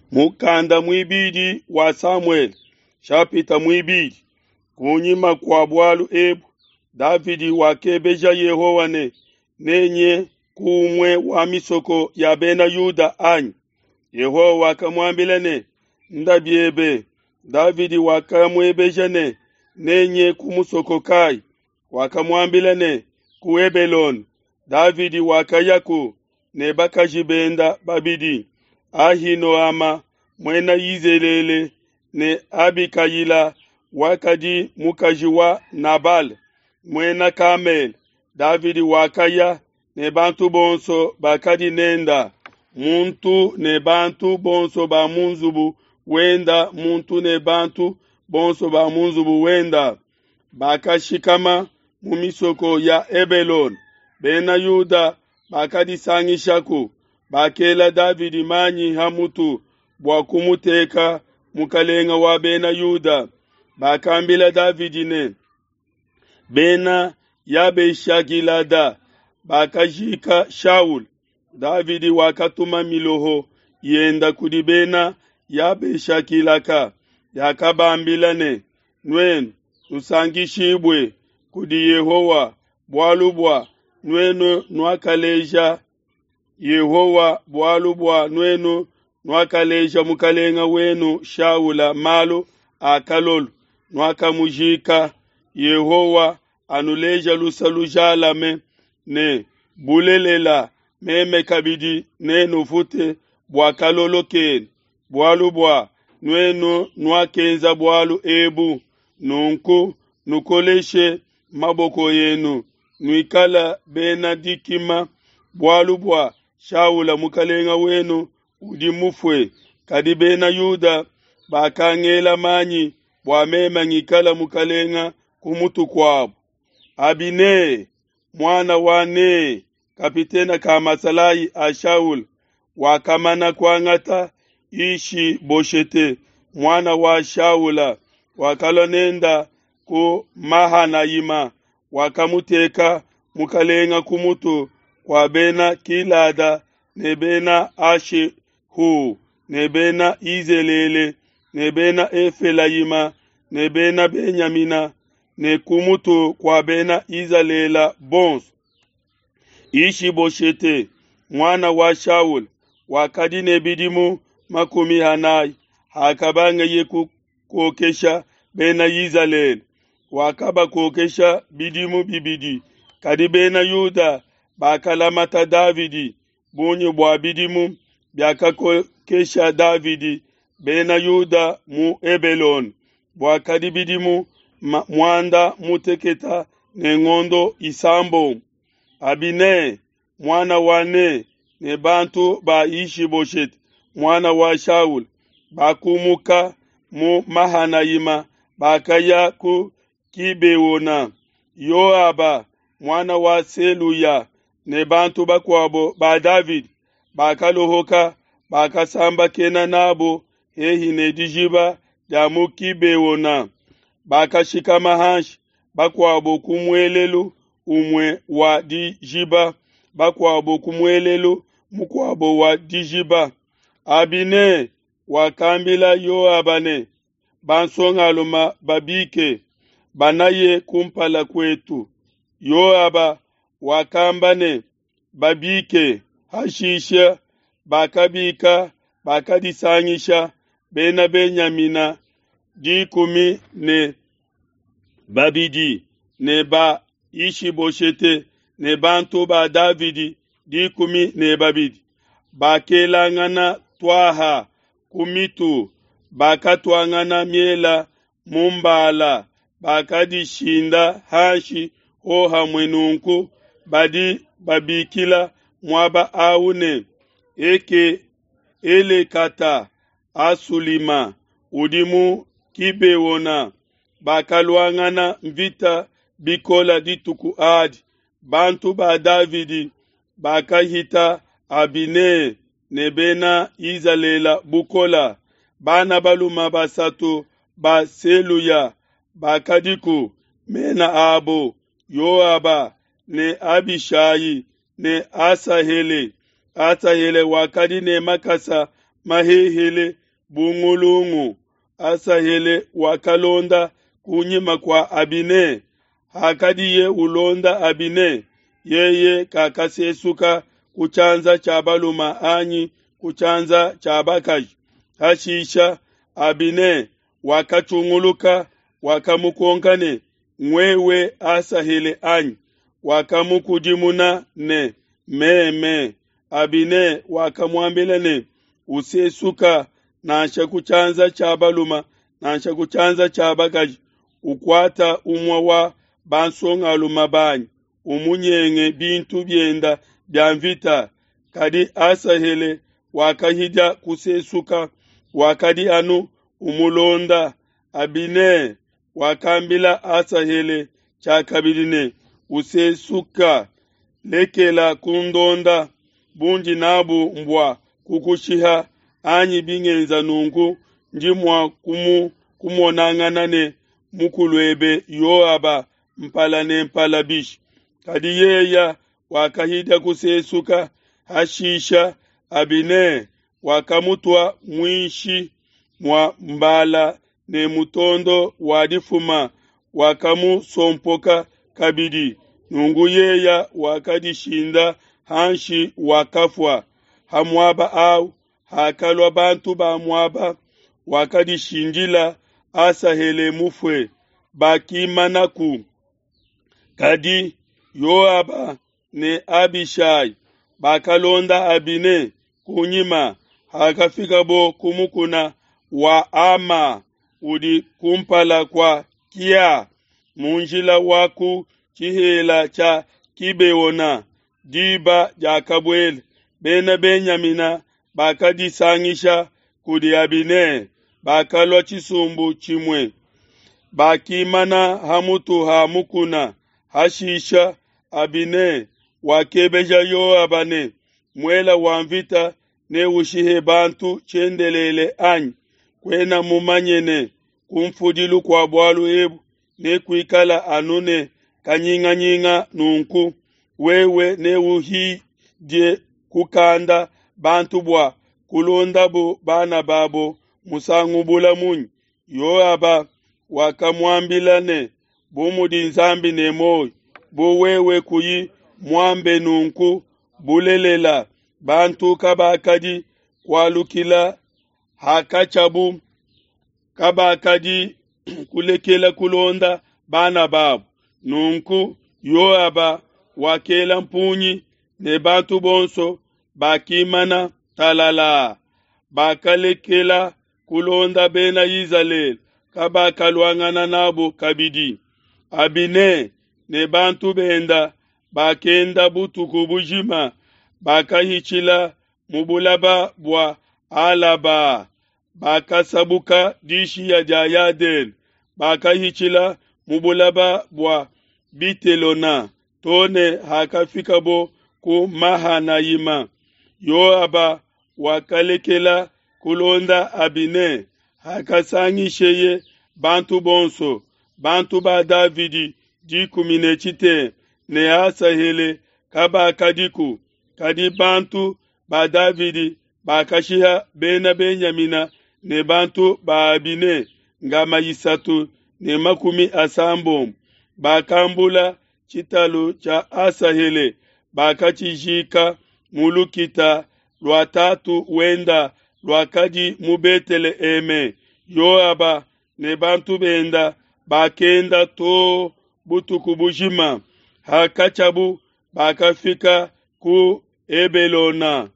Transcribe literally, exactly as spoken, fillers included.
Mukanda mwibidi wa Samuel shapita mwibidi kunyima kwa bwalu ebu Davidi wakebeja Yehowane nenye kumwe wa misoko ya bena Yuda anyi. Yehowa wakamwambilane ndabyebe Davidi wakamwebejane nenye kumusoko kai wakamwambilane ku Ebelon. Davidi wakayaku ne bakajibenda babidi Ahinoama mwena Yizelele ne Abikayila wakadi mukajiwa Nabal mwena Kamel. Davidi wakaya ne bantu bonso bakadi nenda muntu ne bantu bonso ba munzubu wenda muntu ne bantu bonso ba munzubu wenda bakashikama mumisoko ya Ebelon. Bena Yuda bakadi sangishaku bakela Davidi manyi hamutu bwa kumuteka mukalenga wa bena Yuda. Bakambila Davidi ne bena yabe shagilada bakajika Shaul. Davidi wakatuma miloho yenda kudi bena yabe shakilaka yakabambilane nwenu tusangishibwe kudi Yehowa bwalubwa nwenu nwakaleja Yehowa bwalubwa nwenu nwakaleja mukalenga wenu Shaula malo akalolu nwakamujika. Yehowa anuleja lusalujalame ne bulelela meme kabidi nenu fute bwakalolo ken bwalubwa nwenu nwakenza bwalu ebu nunku nukoleshe maboko yenu nwikala bena dikima bwalubwa Shaula mukalenga wenu udimufwe kadi bena Yuda bakangela manyi bwamema ngikala mukalenga kumutu kwabo. Abine mwana wane kapitena kamasalai a Shaul wakamana kwangata ishi boshete mwana wa Shaula wakalonenda ku Mahanayima wakamuteka mukalenga kumutu kwa bena Kilada ne bena Ashihu ne bena Izelele ne bena Efelayima ne bena Benyamina ne kumutu kwa bena Izalela bons. Ishi boshete mwana wa Shaul wakadi ne bidimu makumi hanai hakabanga yeku kokesha bena Izalel wakaba kokesha bidimu bibidi kadi bena Yuda bakalamata Davidi bunyu bwa bidimu byaka kokesha Davidi bena Yuda mu Ebelon bwa kadi bidimu mwanda muteketa ne ngondo isambo. Abine mwana wane ne bantu ba Ishi Boshet mwana wa Shaul bakumuka mu Mahanayima bakaya ku Kibewona. Yoaba mwana wa Seluya ne bantu bakwabo ba David bakalohoka bakasamba kena nabo hehi ne dijiba ya mu Kibewona. Bakashika mahanshi bakwabo kumwelelu umwe wa dijiba bakwabo kumwelelu mukwabo wa dijiba. Abine wakambila Yoabane bansonga luma babike banaye kumpala kwetu. Yoaba wakambane babike hashisha bakabika bakadisangisha bena Benyamina dikumi ne babidi ne ba Ishi boshete ne bantu ba Davidi dikumi ne babidi bakelangana twaha kumitu bakatwangana miela mumbala bakadishinda hashi oha mwenunku badi babikila mwaba aune eke ele kata asulima udimu Kibewona bakalwangana mvita bikola dituku adi bantu ba Davidi bakahita Abine nebena Izalela bukola bana baluma basatu ba Seluya bakadiku mena abo Yoaba ne Abishayi ne Asahele Asahele wakadi ne makasa mahehele bungulungu asahele wakalonda kunyima kwa Abine hakadiye ulonda Abine yeye kakasesuka kuchanza chabaluma anyi kuchanza chabakaji hashisha Abine wakachunguluka wakamukonkane mwewe asahele anyi wakamukudimuna ne meme Abine wakamwambilane usesuka nansha kuchanza chabaluma nansha kuchanza chabakaji ukwata umwa wa bansonga aluma banyi umunyenge bintu byenda byamvita kadi asahele wakahija kusesuka wakadi anu umulonda Abine wakambila asahele chakabirine usesuka lekela kundonda bunji nabu mbwa kukushiha anyi bingenza nungu njimwa kumu kumonanganane mukulwebe yoaba mpalane mpalabish kadi yeya wakahida kusesuka hashisha Abine wakamutwa mwishi mwa mbala ne mutondo wadifuma wakamu sompoka kabidi nungu yeya wakadishinda hanshi wakafwa hamwaba au hakalwa bantu ba mwaba wakadishindila asahele mufwe bakimanaku kadi Yoaba ne Abishai bakalonda Abine kunyima hakafika bo kumukuna wa ama udi kumpala kwa kia munjila waku chihela cha kibeona diba jakabwele bena Benyamina bakadisangisha kudi Abine bakalwa chisumbu chimwe bakimana hamutu hamukuna hashisha Abine wakebeja Yoabane mwela wamvita ne ushihe bantu chendelele anyi kwena mumanyene kumfudilu kwa bwalu ebu ne kuikala anune kanyinga nyinga nunku wewe ne uhi je kukanda bantu bwa kulonda bo bana babo musangubula munyi Yoaba wakamwambilane bumudi nzambi ne moyo bo wewe kuyi mwambe nunku bulelela bantu kabakadi kwalukila hakachabu kabakadi kulekela kulonda bana babo nunku Yoaba wakela mpunyi ne bantu bonso bakimana talala bakalekela kulonda bena Israel kabakalwangana nabo kabidi Abine ne bantu benda bakenda butuku bujima bakahichila mubulaba bwa alaba bakasabuka dishi ya jayaden bakahichila mubulaba bwa bitelona tone hakafika bo ku Mahanayima Yoaba wakalekela kulonda Abine hakasangisheye bantu bonso bantu ba Davidi dikumine chite ne asahele kaba kadiku kadi bantu ba Davidi bakashiha bena Benyamina ne bantu ba Abine ngama yisatu ne makumi asambo bakambula chitalu cha asahele bakachijika mulukita lwatatu wenda lwakadi mubetele eme Yoaba ne bantu benda bakenda to butuku bujima hakachabu bakafika ku Ebelona